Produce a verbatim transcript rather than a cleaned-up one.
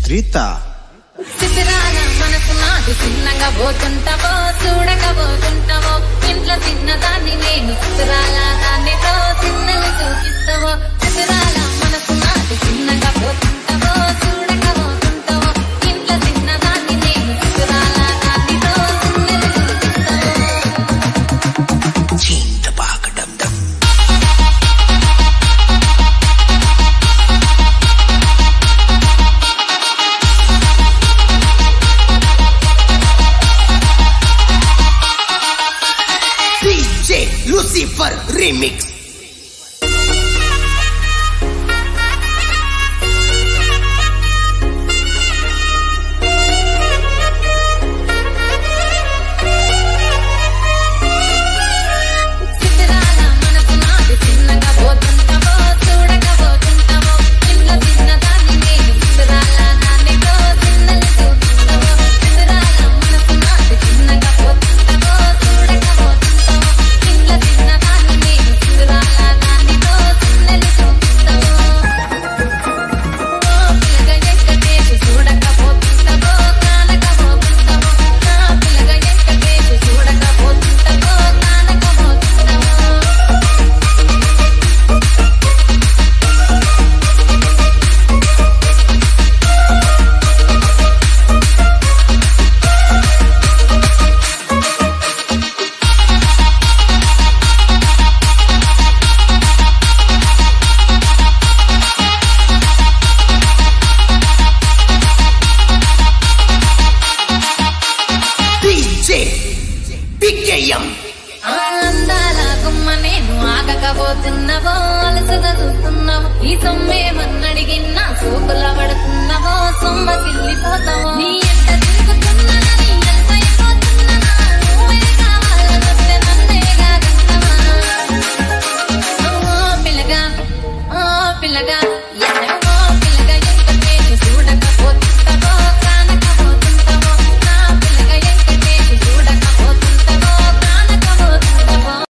రీత చిత్రాల మనసు నాటి చిన్నగా పోతుంటావో చూడకపోతుంటావో ఇంట్లో చిన్నదాన్ని నేను చిత్రాల దానితో చిన్నగా చూపిస్తావో చిత్రాల మనసు నాటి చిన్నగా పోతుంటావో చూడకపోతుంటావో ఇంట్లో చిన్నదాన్ని నేను చిత్రాల దానితో చిన్నగా చూపిస్తావో చింత పాకడం దమ్ Lucifer Remix. అందాల గుమ్మ నేను ఆగకపోతున్నావో అలసగా చూస్తున్నావు ఈ సొమ్మేమన్నడిగిన్నా సోకుల పడుతున్నావో సొమ్మ సిల్లిపోతావో నీ